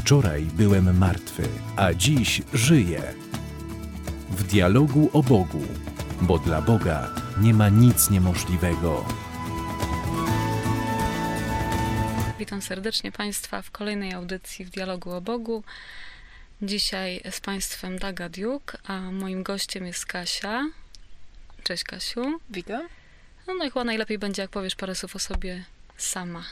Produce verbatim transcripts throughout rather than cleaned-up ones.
Wczoraj byłem martwy, a dziś żyję. W dialogu o Bogu, bo dla Boga nie ma nic niemożliwego. Witam serdecznie Państwa w kolejnej audycji w Dialogu o Bogu. Dzisiaj z Państwem Daga Diuk, a moim gościem jest Kasia. Cześć Kasiu. Witam. No, no i chyba najlepiej będzie, jak powiesz parę słów o sobie sama.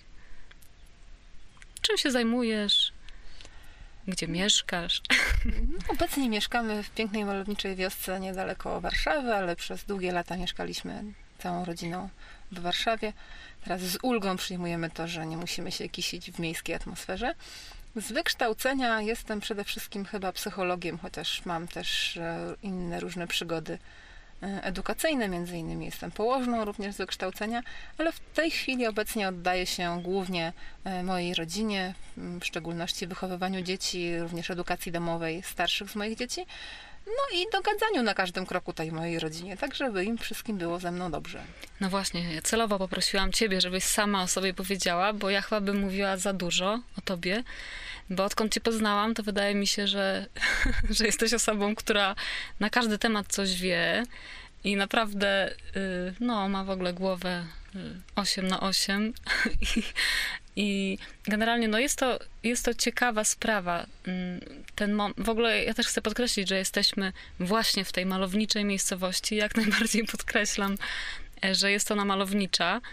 Czym się zajmujesz? Gdzie mieszkasz? Obecnie mieszkamy w pięknej, malowniczej wiosce niedaleko Warszawy, ale przez długie lata mieszkaliśmy całą rodziną w Warszawie. Teraz z ulgą przyjmujemy to, że nie musimy się kisić w miejskiej atmosferze. Z wykształcenia jestem przede wszystkim chyba psychologiem, chociaż mam też inne różne przygody edukacyjne, między innymi jestem położną również z wykształcenia, ale w tej chwili obecnie oddaję się głównie mojej rodzinie, w szczególności wychowywaniu dzieci, również edukacji domowej starszych z moich dzieci, no i dogadzaniu na każdym kroku tej mojej rodzinie, tak żeby im wszystkim było ze mną dobrze. No właśnie, ja celowo poprosiłam Ciebie, żebyś sama o sobie powiedziała, bo ja chyba bym mówiła za dużo o Tobie, bo odkąd Cię poznałam, to wydaje mi się, że, że jesteś osobą, która na każdy temat coś wie i naprawdę no, ma w ogóle głowę osiem na osiem i, i generalnie no, jest, to, jest to ciekawa sprawa. Ten mom- w ogóle ja też chcę podkreślić, że jesteśmy właśnie w tej malowniczej miejscowości. Jak najbardziej podkreślam, że jest ona malownicza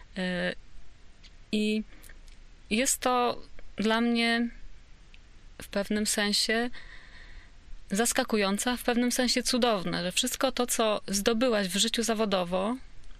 i jest to dla mnie w pewnym sensie zaskakujące, a w pewnym sensie cudowne, że wszystko to, co zdobyłaś w życiu zawodowo,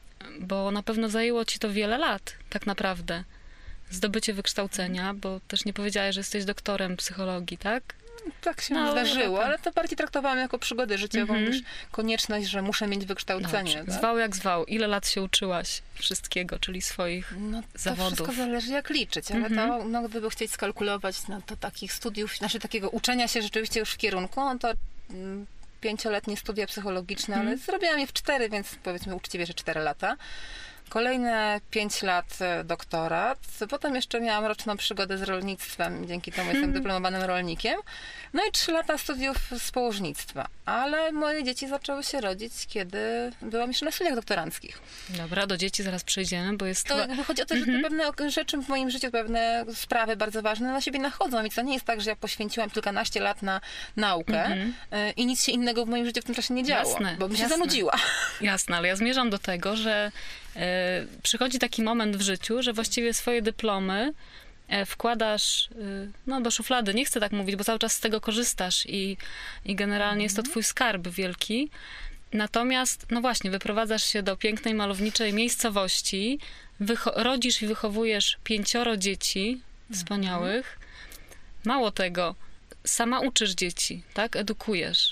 bo na pewno zajęło ci to wiele lat, tak naprawdę, zdobycie wykształcenia, bo też nie powiedziałaś, że jesteś doktorem psychologii, tak? Tak się no, zdarzyło, tak. ale to bardziej traktowałam jako przygodę życiową Mhm. niż konieczność, że muszę mieć wykształcenie. Dobrze. Tak? Zwał jak zwał. Ile lat się uczyłaś wszystkiego, czyli swoich No, to zawodów? wszystko zależy jak liczyć, ale Mhm. to, no, gdyby chcieć skalkulować, no, to takich studiów, znaczy takiego uczenia się rzeczywiście już w kierunku, no to mm, pięcioletnie studia psychologiczne, Mhm. ale zrobiłam je w cztery, więc powiedzmy uczciwie, że cztery lata. Kolejne pięć lat doktorat. Potem jeszcze miałam roczną przygodę z rolnictwem. Dzięki temu jestem dyplomowanym rolnikiem. No i trzy lata studiów z położnictwa. Ale moje dzieci zaczęły się rodzić, kiedy byłam jeszcze na studiach doktoranckich. Dobra, do dzieci zaraz przejdziemy, bo jest To chyba... jakby chodzi o to, że Mhm. te pewne rzeczy w moim życiu, pewne sprawy bardzo ważne na siebie nachodzą. I to nie jest tak, że ja poświęciłam kilkanaście lat na naukę Mhm. y, i nic się innego w moim życiu w tym czasie nie działo. Jasne, bo bym się jasne. zanudziła. Jasne, ale ja zmierzam do tego, że e, przychodzi taki moment w życiu, że właściwie swoje dyplomy e, wkładasz e, no, do szuflady. Nie chcę tak mówić, bo cały czas z tego korzystasz i, i generalnie jest to twój skarb wielki. Natomiast, no właśnie, wyprowadzasz się do pięknej, malowniczej miejscowości, wycho- rodzisz i wychowujesz pięcioro dzieci wspaniałych. Mało tego, sama uczysz dzieci, tak? Edukujesz.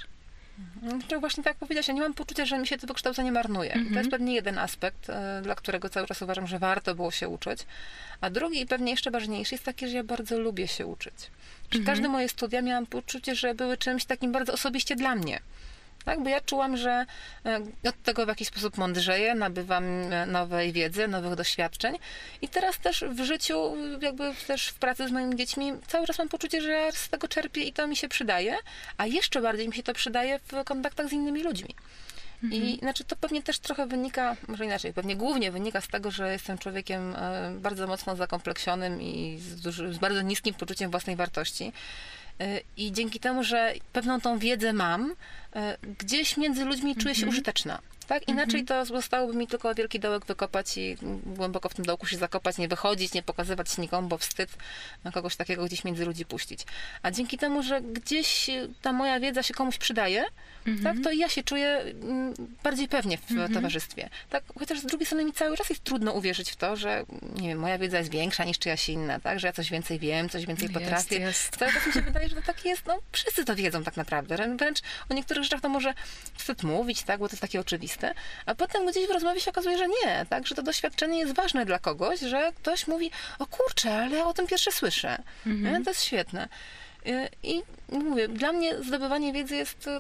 To właśnie tak jak powiedziałaś, ja nie mam poczucia, że mi się to wykształcenie marnuje. Mhm. To jest pewnie jeden aspekt, e, dla którego cały czas uważam, że warto było się uczyć. A drugi i pewnie jeszcze ważniejszy jest taki, że ja bardzo lubię się uczyć. Że Mhm. każde moje studia miałam poczucie, że były czymś takim bardzo osobiście dla mnie. Tak, bo ja czułam, że e, od tego w jakiś sposób mądrzeję, nabywam e, nowej wiedzy, nowych doświadczeń. I teraz też w życiu, jakby też w pracy z moimi dziećmi, cały czas mam poczucie, że ja z tego czerpię i to mi się przydaje, a jeszcze bardziej mi się to przydaje w kontaktach z innymi ludźmi. I znaczy to pewnie też trochę wynika, może inaczej, pewnie głównie wynika z tego, że jestem człowiekiem e, bardzo mocno zakompleksionym i z, duży, z bardzo niskim poczuciem własnej wartości. E, I dzięki temu, że pewną tą wiedzę mam, e, gdzieś między ludźmi czuję się użyteczna. Tak? Inaczej to zostałoby mi tylko wielki dołek wykopać i głęboko w tym dołku się zakopać, nie wychodzić, nie pokazywać się nikomu, bo wstyd kogoś takiego gdzieś między ludzi puścić. A dzięki temu, że gdzieś ta moja wiedza się komuś przydaje, tak, to ja się czuję mm, bardziej pewnie w Mhm. towarzystwie. Tak? Chociaż z drugiej strony mi cały czas jest trudno uwierzyć w to, że nie wiem, moja wiedza jest większa niż czyjaś inna, tak? Że ja coś więcej wiem, coś więcej Jest, potrafię. jest. Cały czas mi się wydaje, że to tak jest, no wszyscy to wiedzą tak naprawdę. Wręcz o niektórych rzeczach to może wstyd mówić, tak? Bo to jest takie oczywiste. A potem gdzieś w rozmowie się okazuje, że nie, tak? Że to doświadczenie jest ważne dla kogoś, że ktoś mówi, o kurczę, ale ja o tym pierwsze słyszę. Mhm. Nie? To jest świetne. I mówię, dla mnie zdobywanie wiedzy jest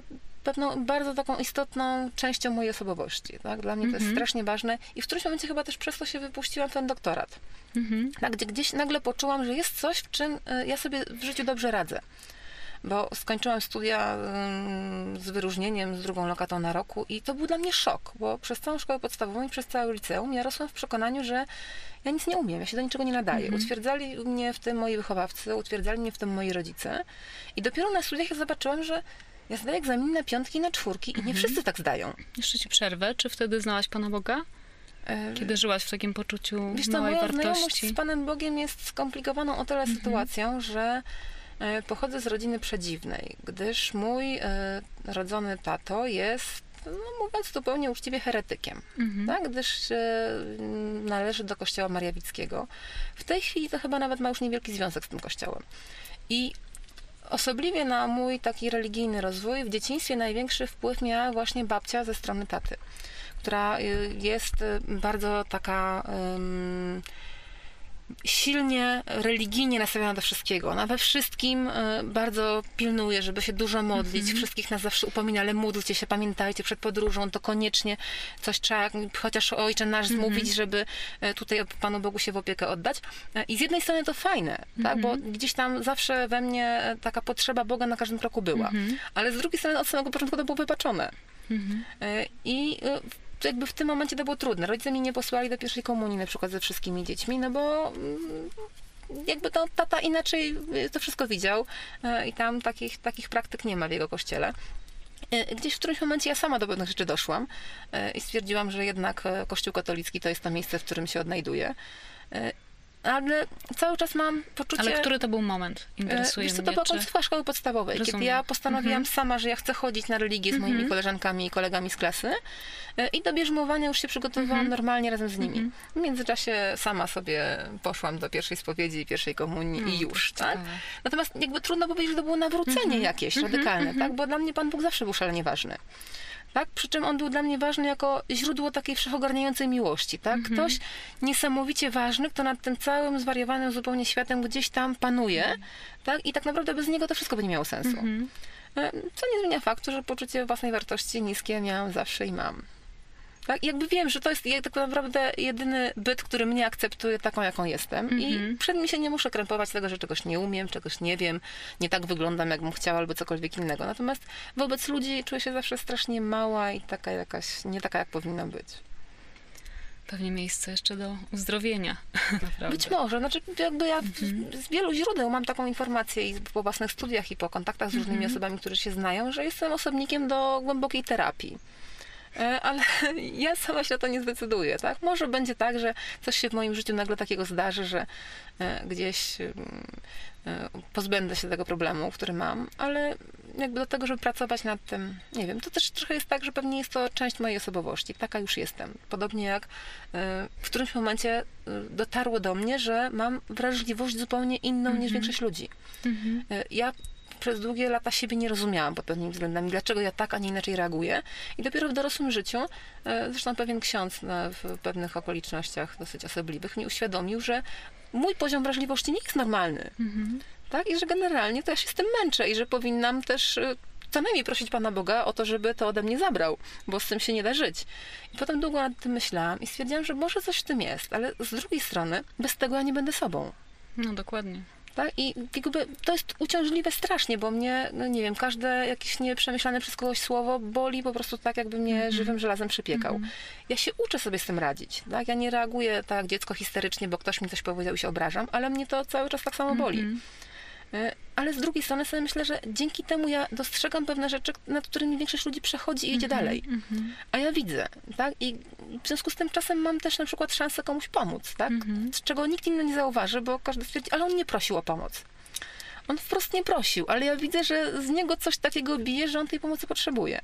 pewną bardzo taką istotną częścią mojej osobowości. Tak? Dla mnie to jest strasznie ważne i w którymś momencie chyba też przez to się wypuściłam w ten doktorat. Mhm. Tak, gdzie gdzieś nagle poczułam, że jest coś, w czym y, ja sobie w życiu dobrze radzę. Bo skończyłam studia y, z wyróżnieniem, z drugą lokatą na roku i to był dla mnie szok, bo przez całą szkołę podstawową i przez całe liceum ja rosłam w przekonaniu, że ja nic nie umiem, ja się do niczego nie nadaję. Mhm. Utwierdzali mnie w tym moi wychowawcy, utwierdzali mnie w tym moi rodzice i dopiero na studiach ja zobaczyłam, że ja zdaję egzamin na piątki i na czwórki i nie Mhm. wszyscy tak zdają. Jeszcze ci przerwę. Czy wtedy znałaś Pana Boga? E, Kiedy żyłaś w takim poczuciu Wiesz co, małej moja znajomość wartości? z Panem Bogiem jest skomplikowaną o tyle Mhm. sytuacją, że e, pochodzę z rodziny przedziwnej, gdyż mój e, rodzony tato jest, no mówiąc zupełnie uczciwie, heretykiem, Mhm. tak? Gdyż e, należy do kościoła mariawickiego. W tej chwili to chyba nawet ma już niewielki związek z tym kościołem. I osobliwie na mój taki religijny rozwój w dzieciństwie największy wpływ miała właśnie babcia ze strony taty, która y, jest y, bardzo taka ym, silnie religijnie nastawiona do wszystkiego. Ona we wszystkim y, bardzo pilnuje, żeby się dużo modlić. Mhm. Wszystkich nas zawsze upomina, ale módlcie się, pamiętajcie, przed podróżą to koniecznie coś trzeba, chociaż Ojcze Nasz Mhm. zmówić, żeby y, tutaj Panu Bogu się w opiekę oddać. Y, I z jednej strony to fajne, tak? Bo gdzieś tam zawsze we mnie y, taka potrzeba Boga na każdym kroku była. Mhm. Ale z drugiej strony od samego początku to było wybaczone. Mhm. Y, I y, to jakby w tym momencie to było trudne. Rodzice mnie nie posłali do pierwszej komunii na przykład ze wszystkimi dziećmi, no bo mm, jakby to tata inaczej y, to wszystko widział y, i tam takich, takich praktyk nie ma w jego kościele. Y, Gdzieś w którymś momencie ja sama do pewnych rzeczy doszłam y, i stwierdziłam, że jednak y, Kościół katolicki to jest to miejsce, w którym się odnajduję. Y, Ale cały czas mam poczucie... Ale który to był moment? Interesuje Wiesz co, mnie. to była czy- końcówka szkoły podstawowej, Rozumiem. kiedy ja postanowiłam Mhm. sama, że ja chcę chodzić na religię z moimi Mhm. koleżankami i kolegami z klasy e, i do bierzmowania już się przygotowywałam Mhm. normalnie razem z nimi. Mhm. W międzyczasie sama sobie poszłam do pierwszej spowiedzi i pierwszej komunii No, i już, to tak? ciekawe. Natomiast jakby trudno powiedzieć, że to było nawrócenie Mhm. jakieś Mhm. radykalne, Mhm. tak? Bo dla mnie Pan Bóg zawsze był szalenie ważny. Tak? Przy czym on był dla mnie ważny jako źródło takiej wszechogarniającej miłości. Tak? Mhm. Ktoś niesamowicie ważny, kto nad tym całym zwariowanym zupełnie światem gdzieś tam panuje. Tak? I tak naprawdę bez niego to wszystko by nie miało sensu. Mhm. E, Co nie zmienia faktu, że poczucie własnej wartości niskie miałam zawsze i mam. Tak? I jakby wiem, że to jest jak tak naprawdę jedyny byt, który mnie akceptuje taką, jaką jestem. Mhm. I przed mi się nie muszę krępować tego, że czegoś nie umiem, czegoś nie wiem, nie tak wyglądam, jakbym chciała, albo cokolwiek innego. Natomiast wobec ludzi czuję się zawsze strasznie mała i taka jakaś, nie taka, jak powinna być. Pewnie miejsce jeszcze do uzdrowienia. Naprawdę. Być może. Znaczy, jakby ja w- z wielu źródeł mam taką informację i po własnych studiach i po kontaktach z różnymi Mhm. osobami, które się znają, że jestem osobnikiem do głębokiej terapii. E, Ale ja sama się na to nie zdecyduję, tak? Może będzie tak, że coś się w moim życiu nagle takiego zdarzy, że e, gdzieś mm, e, pozbędę się tego problemu, który mam, ale jakby do tego, żeby pracować nad tym, nie wiem, to też trochę jest tak, że pewnie jest to część mojej osobowości. Taka już jestem. Podobnie jak e, w którymś momencie e, dotarło do mnie, że mam wrażliwość zupełnie inną niż Mhm. większość ludzi. Mhm. E, Ja przez długie lata siebie nie rozumiałam pod pewnymi względami, dlaczego ja tak, a nie inaczej reaguję. I dopiero w dorosłym życiu, e, zresztą pewien ksiądz na, w pewnych okolicznościach dosyć osobliwych mi uświadomił, że mój poziom wrażliwości nie jest normalny. Mhm. Tak? I że generalnie to ja się z tym męczę i że powinnam też e, co najmniej prosić Pana Boga o to, żeby to ode mnie zabrał, bo z tym się nie da żyć. I potem długo nad tym myślałam i stwierdziłam, że może coś w tym jest, ale z drugiej strony bez tego ja nie będę sobą. No dokładnie. Tak? I jakby to jest uciążliwe strasznie, bo mnie, no nie wiem, każde jakieś nieprzemyślane przez kogoś słowo boli po prostu tak, jakby mnie Mhm. żywym żelazem przypiekał. Mhm. Ja się uczę sobie z tym radzić. Tak? Ja nie reaguję tak jak dziecko histerycznie, bo ktoś mi coś powiedział i się obrażam, ale mnie to cały czas tak samo boli. Mhm. Y, Ale z drugiej strony sobie myślę, że dzięki temu ja dostrzegam pewne rzeczy, nad którymi większość ludzi przechodzi i idzie Mhm. dalej. Mhm. A ja widzę, tak? I w związku z tym czasem mam też na przykład szansę komuś pomóc, tak? Mhm. Z czego nikt inny nie zauważy, bo każdy stwierdzi, ale on nie prosił o pomoc. On wprost nie prosił, ale ja widzę, że z niego coś takiego bije, że on tej pomocy potrzebuje.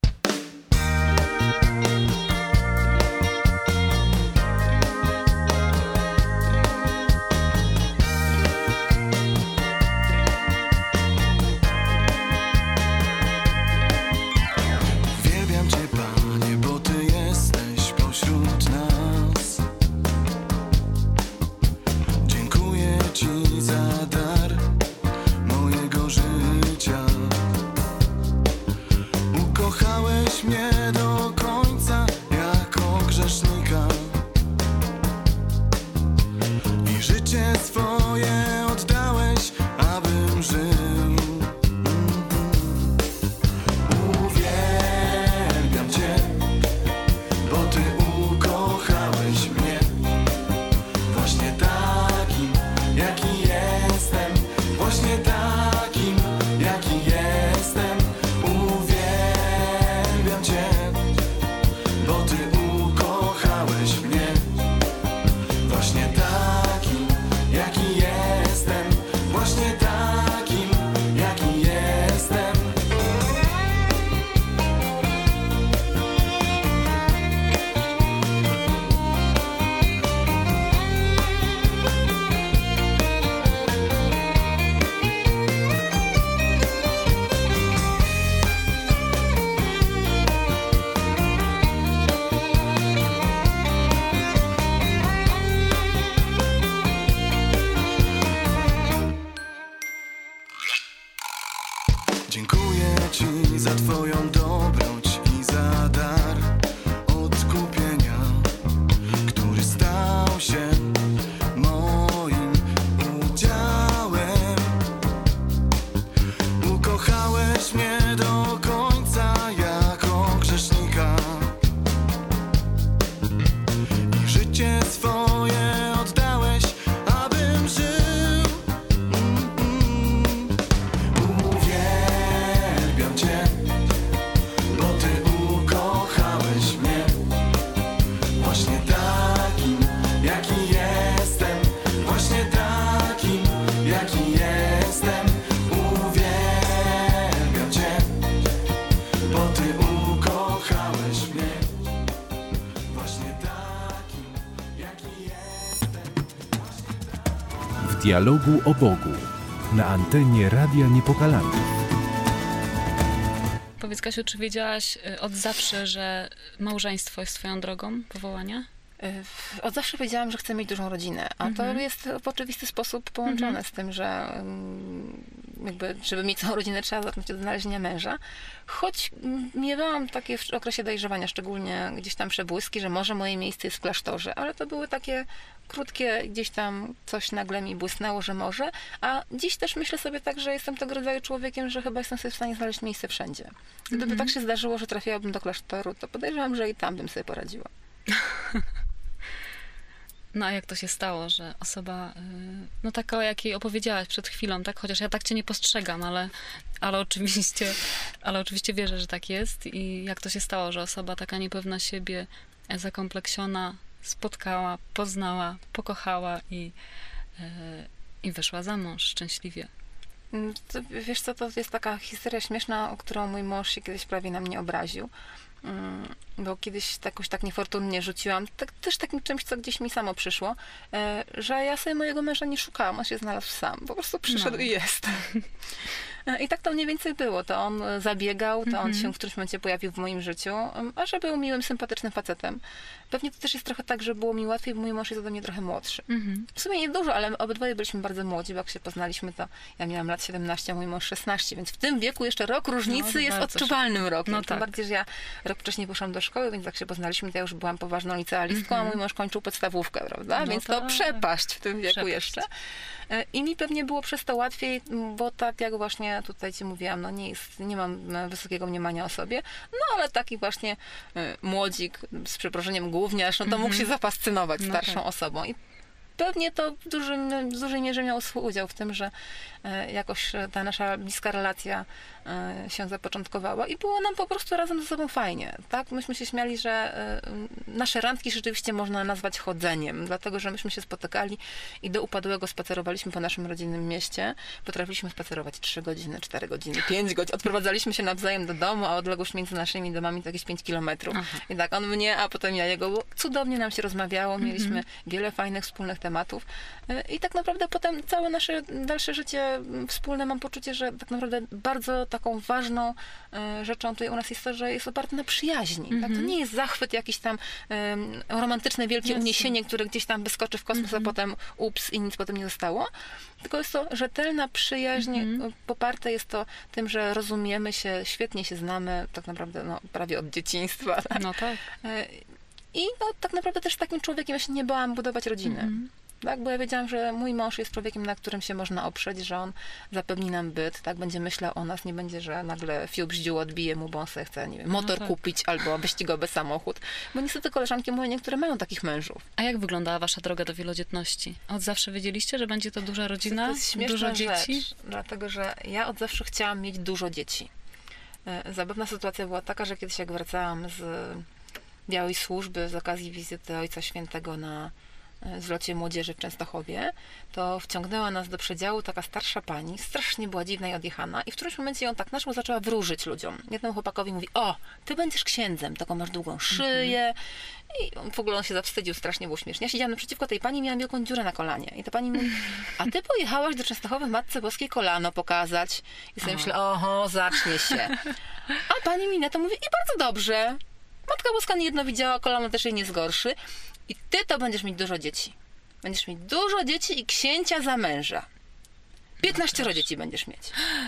Uwielbiam Cię, Panie, bo Ty jesteś pośród nas. Dziękuję Ci za dar mojego życia. Uko dialogu o Bogu na antenie Radia Niepokalanów. Powiedz, Kasiu, czy wiedziałaś y, od zawsze, że małżeństwo jest twoją drogą powołania? Y, Od zawsze wiedziałam, że chcę mieć dużą rodzinę, a Mhm. to jest w oczywisty sposób połączone Mhm. z tym, że ym, jakby, żeby mieć tą rodzinę, trzeba zacząć od znalezienia męża. Choć mm, miewałam takie w okresie dojrzewania, szczególnie gdzieś tam przebłyski, że może moje miejsce jest w klasztorze, ale to były takie krótkie, gdzieś tam coś nagle mi błysnęło, że może, a dziś też myślę sobie tak, że jestem tego rodzaju człowiekiem, że chyba jestem sobie w stanie znaleźć miejsce wszędzie. Gdyby Mhm. tak się zdarzyło, że trafiłabym do klasztoru, to podejrzewam, że i tam bym sobie poradziła. No a jak to się stało, że osoba, y, no taka, o jakiej opowiedziałaś przed chwilą, tak? Chociaż ja tak cię nie postrzegam, ale, ale oczywiście, ale oczywiście wierzę, że tak jest. I jak to się stało, że osoba taka niepewna siebie, e, zakompleksiona, spotkała, poznała, pokochała i, y, i wyszła za mąż szczęśliwie. Mm, To, wiesz co, to jest taka historia śmieszna, o którą mój mąż się kiedyś prawie na mnie obraził. Mm, Bo kiedyś jakoś tak niefortunnie rzuciłam, tak, też takim czymś, co gdzieś mi samo przyszło, e, że ja sobie mojego męża nie szukałam, on się znalazł sam. Po prostu przyszedł No. i jest. E, I tak to mniej więcej było. To on e, zabiegał, to on Mhm. się w którymś momencie pojawił w moim życiu, em, a że był miłym, sympatycznym facetem. Pewnie to też jest trochę tak, że było mi łatwiej, bo mój mąż jest ode mnie trochę młodszy. Mhm. W sumie nie dużo, ale obydwoje byliśmy bardzo młodzi, bo jak się poznaliśmy, to ja miałam lat siedemnaście, a mój mąż szesnaście, więc w tym wieku jeszcze rok różnicy No, jest bardzo odczuwalnym rokiem. No Tym tak. bardziej, że ja rok wcześniej poszłam do szkoły, więc jak się poznaliśmy, to ja już byłam poważną licealistką, Mhm. a mój mąż kończył podstawówkę, prawda? No Więc to tak. przepaść w tym wieku Przepaść. jeszcze. E, I mi pewnie było przez to łatwiej, bo tak jak właśnie tutaj ci mówiłam, no nie jest, nie mam e, wysokiego mniemania o sobie, no ale taki właśnie e, młodzik, z przeproszeniem gówniarz, no to mógł się zafascynować No starszą tak. osobą. I pewnie to w, dużym, w dużej mierze miało swój udział w tym, że e, jakoś e, ta nasza bliska relacja e, się zapoczątkowała i było nam po prostu razem ze sobą fajnie, tak? Myśmy się śmiali, że e, nasze randki rzeczywiście można nazwać chodzeniem, dlatego, że myśmy się spotykali i do upadłego spacerowaliśmy po naszym rodzinnym mieście. Potrafiliśmy spacerować trzy godziny, cztery godziny, pięć godzin. Odprowadzaliśmy się nawzajem do domu, a odległość między naszymi domami to jakieś pięć kilometrów. Aha. I tak on mnie, a potem ja jego, bo cudownie nam się rozmawiało, mieliśmy wiele fajnych wspólnych tematów. I tak naprawdę potem całe nasze dalsze życie wspólne, mam poczucie, że tak naprawdę bardzo taką ważną e, rzeczą tutaj u nas jest to, że jest oparte na przyjaźni. Tak? To nie jest zachwyt, jakiś tam em, romantyczne, wielkie Jasne. uniesienie, które gdzieś tam wyskoczy w kosmos, a potem ups i nic potem nie zostało. Tylko jest to rzetelna przyjaźń, Mhm. poparte jest to tym, że rozumiemy się, świetnie się znamy, tak naprawdę no, prawie od dzieciństwa. Tak? No tak. E, I no, tak naprawdę też takim człowiekiem ja się nie bałam budować rodziny. Mhm. Tak, bo ja wiedziałam, że mój mąż jest człowiekiem, na którym się można oprzeć, że on zapewni nam byt, tak, będzie myślał o nas, nie będzie, że nagle fiu bździu odbije mu, bo on sobie chce, nie wiem, motor tak. kupić albo wyścigowy samochód. Bo niestety koleżanki moje niektóre mają takich mężów. A jak wyglądała wasza droga do wielodzietności? Od zawsze wiedzieliście, że będzie to duża rodzina, To jest śmieszna dużo dzieci? rzecz, dlatego że ja od zawsze chciałam mieć dużo dzieci. E, Zabawna sytuacja była taka, że kiedyś jak wracałam z białej służby z okazji wizyty Ojca Świętego na e, zlocie młodzieży w Częstochowie, to wciągnęła nas do przedziału taka starsza pani, strasznie była dziwna i odjechana i w którymś momencie ją tak naszło zaczęła wróżyć ludziom. Jednemu chłopakowi mówi, o, ty będziesz księdzem, taką masz długą szyję. I on, w ogóle on się zawstydził, strasznie było śmiesznie. Ja siedziałam naprzeciwko tej pani, miałam wielką dziurę na kolanie. I ta pani mówi, a ty pojechałaś do Częstochowy Matce Boskiej kolano pokazać. I sobie O. myślę, oho, zacznie się. A pani mi na to mówi, i bardzo dobrze. Matka Boska niejedno widziała, kolano też jej nie zgorszy. I ty to będziesz mieć dużo dzieci. Będziesz mieć dużo dzieci i księcia za męża. piętnaście dzieci będziesz mieć.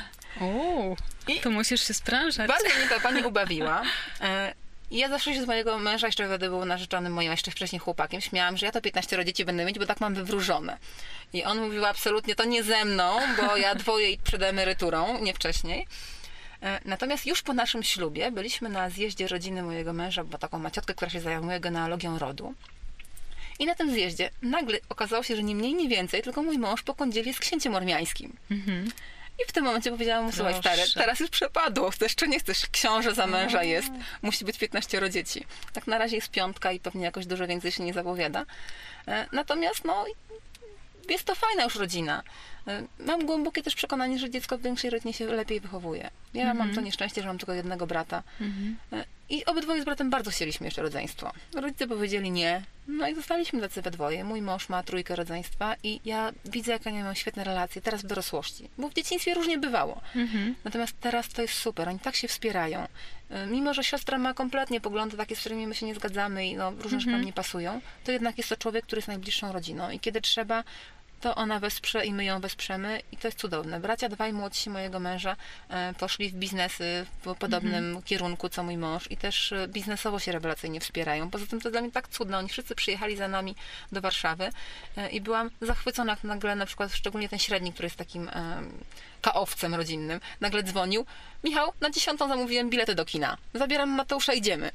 Uuu, I- to musisz się sprężać. Bardzo mnie ta pani ubawiła. E, i Ja zawsze się z mojego męża, jeszcze wtedy był narzeczonym moim, a jeszcze wcześniej chłopakiem, śmiałam, że ja to piętnaście dzieci będę mieć, bo tak mam wywróżone. I on mówił absolutnie, to nie ze mną, bo ja dwoje i przed emeryturą, nie wcześniej. E, Natomiast już po naszym ślubie byliśmy na zjeździe rodziny mojego męża, bo taką ma ciotkę, która się zajmuje genealogią rodu. I na tym zjeździe nagle okazało się, że nie mniej, nie więcej, tylko mój mąż po kądzieli jest księciem ormiańskim. Mhm. I w tym momencie powiedziałam mu, słuchaj Proszę. stary, teraz już przepadło, chcesz czy nie chcesz, książę za męża jest, musi być piętnaście dzieci. Tak na razie jest piątka i pewnie jakoś dużo więcej się nie zapowiada. E, Natomiast no, jest to fajna już rodzina. E, Mam głębokie też przekonanie, że dziecko w większej rodzinie się lepiej wychowuje. Ja mam to nieszczęście, że mam tylko jednego brata. Mhm. E, I obydwoje z bratem bardzo chcieliśmy jeszcze rodzeństwo. Rodzice powiedzieli nie, no i zostaliśmy tacy we dwoje. Mój mąż ma trójkę rodzeństwa i ja widzę, jak oni mają świetne relacje teraz w dorosłości, bo w dzieciństwie różnie bywało. Mhm. Natomiast teraz to jest super, oni tak się wspierają. Y, Mimo, że siostra ma kompletnie poglądy takie, z którymi my się nie zgadzamy i no, różne rzeczy nam nie pasują, to jednak jest to człowiek, który jest najbliższą rodziną i kiedy trzeba, to ona wesprze i my ją wesprzemy i to jest cudowne. Bracia dwaj młodsi mojego męża e, poszli w biznesy w podobnym Mhm. kierunku, co mój mąż i też e, biznesowo się rewelacyjnie wspierają. Poza tym to dla mnie tak cudne. Oni wszyscy przyjechali za nami do Warszawy e, i byłam zachwycona, jak nagle na przykład, szczególnie ten średni, który jest takim e, kaowcem rodzinnym, nagle dzwonił. Michał, na dziesiątą zamówiłem bilety do kina. Zabieram Mateusza, idziemy.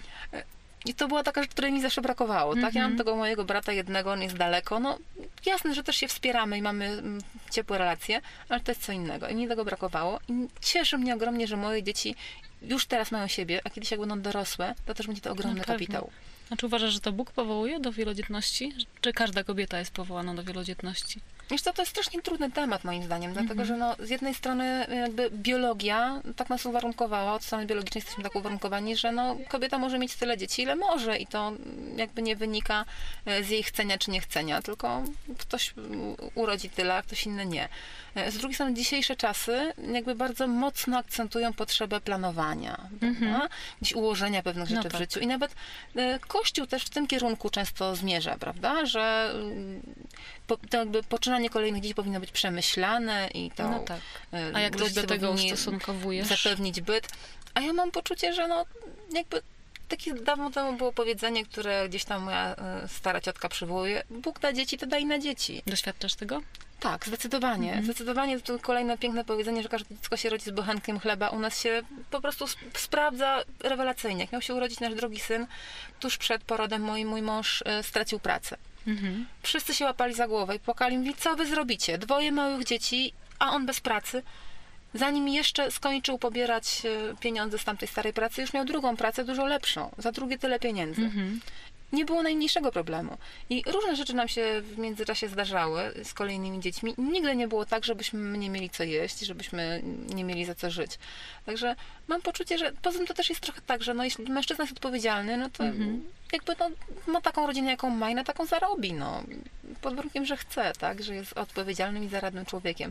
I to była taka rzecz, której mi zawsze brakowało, tak? Ja mam Mhm. tego mojego brata jednego, on jest daleko, no jasne, że też się wspieramy i mamy mm, ciepłe relacje, ale to jest co innego i mi tego brakowało i cieszy mnie ogromnie, że moje dzieci już teraz mają siebie, a kiedyś jak będą dorosłe, to też będzie to ogromny Na pewno. kapitał. A czy uważasz, że to Bóg powołuje do wielodzietności? Czy każda kobieta jest powołana do wielodzietności? Wiesz co, to jest strasznie trudny temat moim zdaniem, dlatego że no, z jednej strony jakby biologia tak nas uwarunkowała, od strony biologicznej jesteśmy tak uwarunkowani, że no, kobieta może mieć tyle dzieci, ile może i to jakby nie wynika e, z jej chcenia czy niechcenia, tylko ktoś u- urodzi tyle, a ktoś inny nie. E, Z drugiej strony dzisiejsze czasy jakby bardzo mocno akcentują potrzebę planowania, prawda? Gdzieś ułożenia pewnych No rzeczy w tak. życiu i nawet e, Kościół też w tym kierunku często zmierza, prawda, że mm, po, to jakby poczynanie kolejnych dzieci powinno być przemyślane i to No tak. e, A jak ty się rodzice do tego powinni ustosunkowujesz? zapewnić byt. A ja mam poczucie, że no jakby takie dawno temu było powiedzenie, które gdzieś tam moja e, stara ciotka przywołuje. Bóg da dzieci, to daj na dzieci. Doświadczasz tego? Tak, zdecydowanie. Mhm. Zdecydowanie to kolejne piękne powiedzenie, że każde dziecko się rodzi z bochenkiem chleba. U nas się po prostu sp- sprawdza rewelacyjnie. Jak miał się urodzić nasz drogi syn, tuż przed porodem mój, mój mąż e, stracił pracę. Mhm. Wszyscy się łapali za głowę i płakali. Mówi, co wy zrobicie? Dwoje małych dzieci, a on bez pracy. Zanim jeszcze skończył pobierać e, pieniądze z tamtej starej pracy, już miał drugą pracę, dużo lepszą, za drugie tyle pieniędzy. Mhm. Nie było najmniejszego problemu. I różne rzeczy nam się w międzyczasie zdarzały z kolejnymi dziećmi. Nigdy nie było tak, żebyśmy nie mieli co jeść, żebyśmy nie mieli za co żyć. Także mam poczucie, że poza tym to też jest trochę tak, że no, jeśli mężczyzna jest odpowiedzialny, no to Mhm. jakby no, ma taką rodzinę, jaką ma i na taką zarobi. No. Pod warunkiem, że chce, tak? Że jest odpowiedzialnym i zaradnym człowiekiem.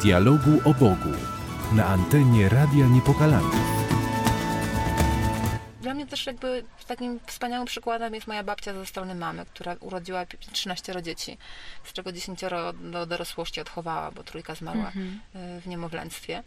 dialogu o Bogu na antenie Radia Niepokalanów. Dla mnie też jakby takim wspaniałym przykładem jest moja babcia ze strony mamy, która urodziła trzynaścioro dzieci, z czego dziesięcioro do dorosłości odchowała, bo trójka zmarła Mhm. w niemowlęctwie.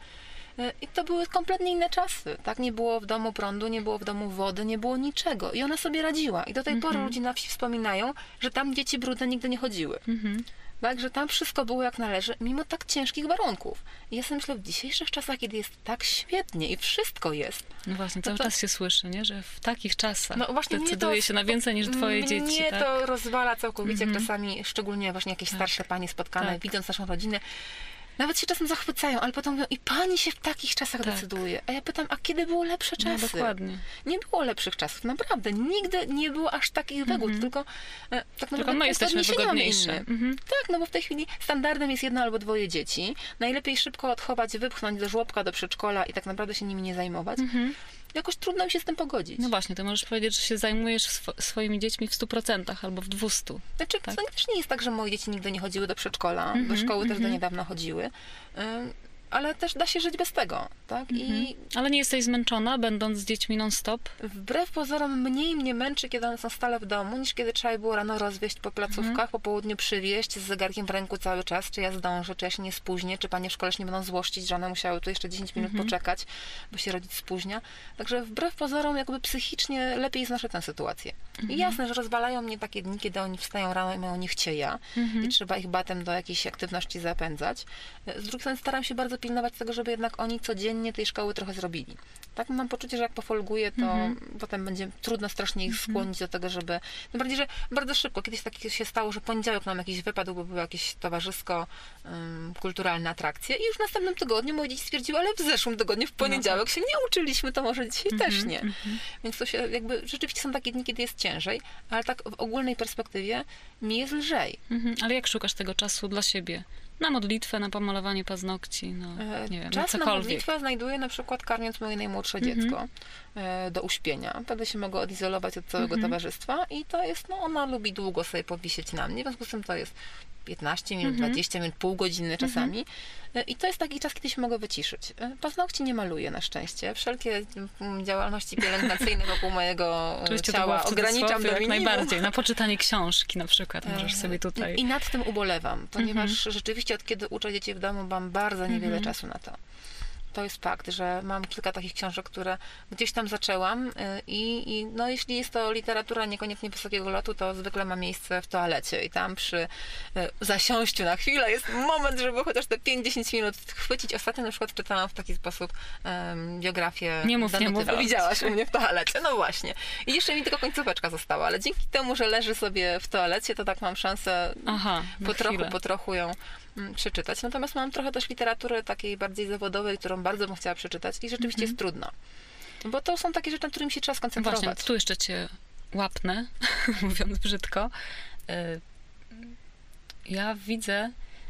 I to były kompletnie inne czasy, tak? Nie było w domu prądu, nie było w domu wody, nie było niczego. I ona sobie radziła. I do tej pory ludzie na wsi wspominają, że tam dzieci brudne nigdy nie chodziły. Mhm. Tak, że tam wszystko było jak należy, mimo tak ciężkich warunków. I ja sobie myślę, w dzisiejszych czasach, kiedy jest tak świetnie i wszystko jest, No właśnie, cały to- czas się słyszy, nie? Że w takich czasach no właśnie mnie decyduje to, się na więcej niż twoje mnie dzieci, tak? to rozwala całkowicie, jak Mhm. czasami, szczególnie właśnie jakieś Tak. starsze panie spotkane, Tak. widząc naszą rodzinę, nawet się czasem zachwycają, ale potem mówią, i pani się w takich czasach Tak. decyduje. A ja pytam, a kiedy było lepsze No czasy? dokładnie. Nie było lepszych czasów, naprawdę. Nigdy nie było aż takich wygód, tylko e, tak naprawdę Tylko my punkt jesteśmy odniesienia mamy wygodniejsze. inny. Mhm. Tak, no bo w tej chwili standardem jest jedno albo dwoje dzieci. Najlepiej szybko odchować, wypchnąć do żłobka, do przedszkola i tak naprawdę się nimi nie zajmować. Mhm. Jakoś trudno mi się z tym pogodzić. No właśnie, ty możesz powiedzieć, że się zajmujesz swo- swoimi dziećmi w stu procentach albo w dwustu. Znaczy, Tak. to też nie jest tak, że moje dzieci nigdy nie chodziły do przedszkola, do Mhm, szkoły też do mhm. niedawna chodziły, Ym, ale też da się żyć bez tego, tak? I Ale nie jesteś zmęczona, będąc z dziećmi non-stop? wbrew pozorom mniej mnie męczy, kiedy one są stale w domu, niż kiedy trzeba je było rano rozwieźć po placówkach, Mhm. po południu przywieźć z zegarkiem w ręku cały czas, czy ja zdążę, czy ja się nie spóźnię, czy panie w szkole się nie będą złościć, że one musiały tu jeszcze dziesięć minut Mhm. poczekać, bo się rodzic spóźnia. Także wbrew pozorom jakby psychicznie lepiej znoszę tę sytuację. Mhm. I jasne, że rozwalają mnie takie dni, kiedy oni wstają rano i mają niechcieja Mhm. i trzeba ich batem do jakiejś aktywności zapędzać. Z drugiej strony staram się bardzo pilnować tego, żeby jednak oni codziennie tej szkoły trochę zrobili. Tak mam poczucie, że jak pofolguję, to Mhm. potem będzie trudno strasznie ich skłonić do tego, żeby... No bardziej, że bardzo szybko. Kiedyś tak się stało, że poniedziałek nam jakiś wypadł, bo były jakieś towarzysko-kulturalne atrakcje i już w następnym tygodniu moje dzieci stwierdziły, ale w zeszłym tygodniu, w poniedziałek się nie uczyliśmy, to może dzisiaj też nie. Mhm. Więc to się jakby... Rzeczywiście są takie dni, kiedy jest ciężej, ale tak w ogólnej perspektywie mi jest lżej. Mhm. Ale jak szukasz tego czasu dla siebie? Na modlitwę, na pomalowanie paznokci, no E, nie wiem, Czas na na cokolwiek. modlitwę znajduję na przykład karmiąc moje najmłodsze Mhm. dziecko e, do uśpienia. Wtedy się mogę odizolować od całego Mhm. towarzystwa i to jest, no ona lubi długo sobie powisieć na mnie, w związku z tym to jest piętnaście minut, Mhm. dwadzieścia minut, pół godziny czasami. E, I to jest taki czas, kiedy się mogę wyciszyć. E, Paznokci nie maluję na szczęście. Wszelkie mm, działalności pielęgnacyjne wokół mojego e, Oczywiście to było ciała w ograniczam cudzysłowie do jak minimum. najbardziej. Na poczytanie książki na przykład możesz E, sobie tutaj... I nad tym ubolewam, ponieważ rzeczywiście od kiedy uczę dzieci w domu, mam bardzo niewiele Mhm. czasu na to. To jest fakt, że mam kilka takich książek, które gdzieś tam zaczęłam y, i, i no, jeśli jest to literatura niekoniecznie wysokiego lotu, to zwykle ma miejsce w toalecie i tam przy y, zasiąściu na chwilę jest moment, żeby chociaż te pięć do dziesięciu minut chwycić. Ostatnio na przykład czytałam w taki sposób um, biografię Nie mów, nie Danuty, mów. bo widziałaś u mnie w toalecie. No właśnie. I jeszcze mi tylko końcóweczka została, ale dzięki temu, że leży sobie w toalecie, to tak mam szansę Aha, na po trochu, chwilę. po trochu ją mm, przeczytać. Natomiast mam trochę też literatury takiej bardziej zawodowej, którą bardzo bym chciała przeczytać i rzeczywiście jest trudno. Bo to są takie rzeczy, nad którymi się trzeba No skoncentrować. właśnie, tu jeszcze cię łapnę, mówiąc brzydko. Y, Ja widzę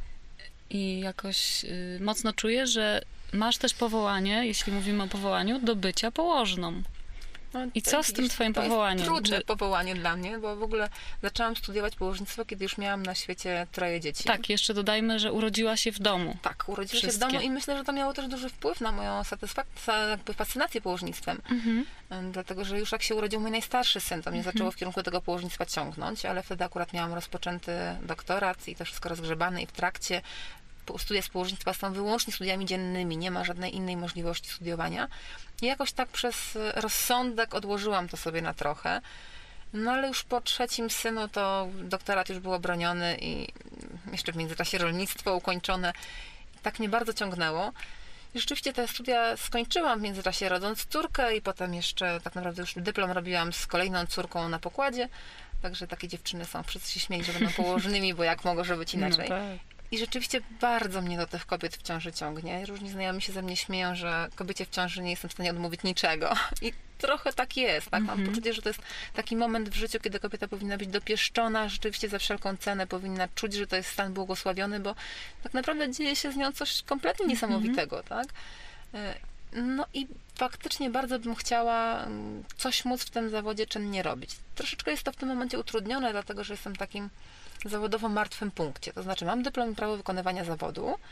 i jakoś y, mocno czuję, że masz też powołanie, jeśli mówimy o powołaniu, do bycia położną. No, I to co z widzisz, tym twoim to jest powołaniem? trudne Czy- powołanie dla mnie, bo w ogóle zaczęłam studiować położnictwo, kiedy już miałam na świecie troje dzieci. Tak, jeszcze dodajmy, że urodziła się w domu. Tak, urodziła się w Wszystkie. domu i myślę, że to miało też duży wpływ na moją satysfakcję, jakby fascynację położnictwem. Mhm. Ym, Dlatego, że już jak się urodził mój najstarszy syn, to mnie Mhm. zaczęło w kierunku tego położnictwa ciągnąć, ale wtedy akurat miałam rozpoczęty doktorat i to wszystko rozgrzebane i w trakcie po- studia z położnictwa są wyłącznie studiami dziennymi, nie ma żadnej innej możliwości studiowania. I jakoś tak przez y, rozsądek odłożyłam to sobie na trochę. No ale już po trzecim synu to doktorat już był obroniony i jeszcze w międzyczasie rolnictwo ukończone. I tak mnie bardzo ciągnęło. I rzeczywiście te studia skończyłam w międzyczasie rodząc córkę i potem jeszcze tak naprawdę już dyplom robiłam z kolejną córką na pokładzie. Także takie dziewczyny są, wszyscy się śmieli, że będą położnymi, bo jak mogło, że być inaczej. No tak. I rzeczywiście bardzo mnie do tych kobiet w ciąży ciągnie. Różni znajomi się ze mnie śmieją, że kobiecie w ciąży nie jestem w stanie odmówić niczego. I trochę tak jest. Tak? Mam Mhm. poczucie, że to jest taki moment w życiu, kiedy kobieta powinna być dopieszczona, rzeczywiście za wszelką cenę powinna czuć, że to jest stan błogosławiony, bo tak naprawdę dzieje się z nią coś kompletnie niesamowitego. Tak? E, No i faktycznie bardzo bym chciała mm, coś móc w tym zawodzie czynnie robić. Troszeczkę jest to w tym momencie utrudnione, dlatego że jestem w takim zawodowo martwym punkcie. To znaczy mam dyplom i prawo wykonywania zawodu,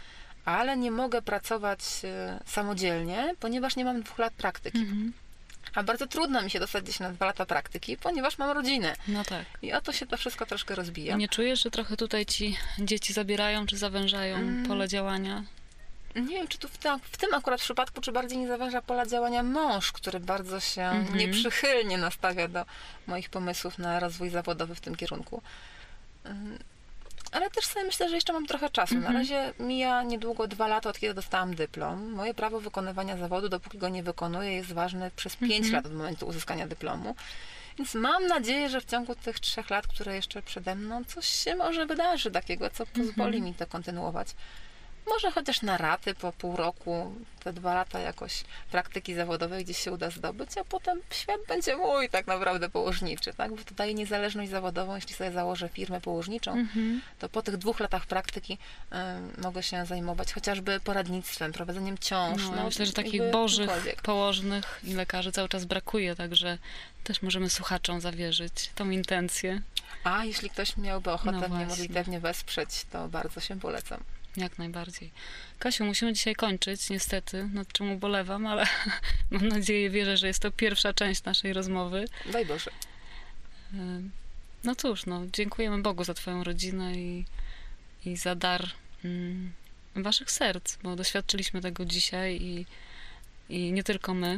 ale nie mogę pracować e, samodzielnie, ponieważ nie mam dwóch lat praktyki. Mhm. A bardzo trudno mi się dostać gdzieś na dwa lata praktyki, ponieważ mam rodzinę. No tak. I oto się to wszystko troszkę rozbija. Nie czujesz, że trochę tutaj ci dzieci zabierają, czy zawężają Mm. pole działania? Nie wiem, czy tu w, tym- w tym akurat przypadku, czy bardziej nie zawęża pola działania mąż, który bardzo się Mhm. nieprzychylnie nastawia do moich pomysłów na rozwój zawodowy w tym kierunku. Ym, Ale też sobie myślę, że jeszcze mam trochę czasu. Mhm. Na razie mija niedługo dwa lata, od kiedy dostałam dyplom. Moje prawo wykonywania zawodu, dopóki go nie wykonuję, jest ważne przez pięć Mhm. lat od momentu uzyskania dyplomu. Więc mam nadzieję, że w ciągu tych trzech lat, które jeszcze przede mną, coś się może wydarzy takiego, co pozwoli Mhm. mi to kontynuować. Może chociaż na raty po pół roku, te dwa lata jakoś praktyki zawodowej gdzieś się uda zdobyć, a potem świat będzie mój tak naprawdę położniczy, tak? Bo to daje niezależność zawodową. Jeśli sobie założę firmę położniczą, Mhm. to po tych dwóch latach praktyki y, mogę się zajmować chociażby poradnictwem, prowadzeniem ciąż. No, ja myślę, że takich jakby bożych czymkolwiek. położnych i lekarzy cały czas brakuje, także też możemy słuchaczom zawierzyć tą intencję. A jeśli ktoś miałby ochotę No mnie właśnie. modlitewnie wesprzeć, to bardzo się polecam. Jak najbardziej. Kasiu, musimy dzisiaj kończyć, niestety, nad czym ubolewam, ale mam nadzieję, wierzę, że jest to pierwsza część naszej rozmowy. Daj Boże. Ym, No cóż, no, dziękujemy Bogu za Twoją rodzinę i, i za dar mm, Waszych serc, bo doświadczyliśmy tego dzisiaj i, i nie tylko my.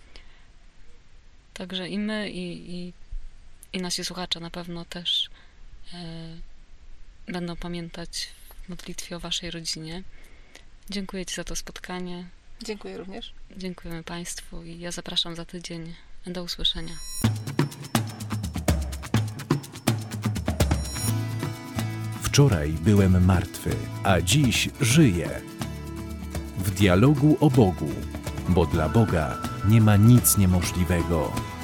Także i my, i, i, i nasi słuchacze na pewno też e, będą pamiętać w modlitwie o Waszej rodzinie. Dziękuję Ci za to spotkanie. Dziękuję również. Dziękujemy Państwu i ja zapraszam za tydzień. Do usłyszenia. Wczoraj byłem martwy, a dziś żyję. W dialogu o Bogu, bo dla Boga nie ma nic niemożliwego.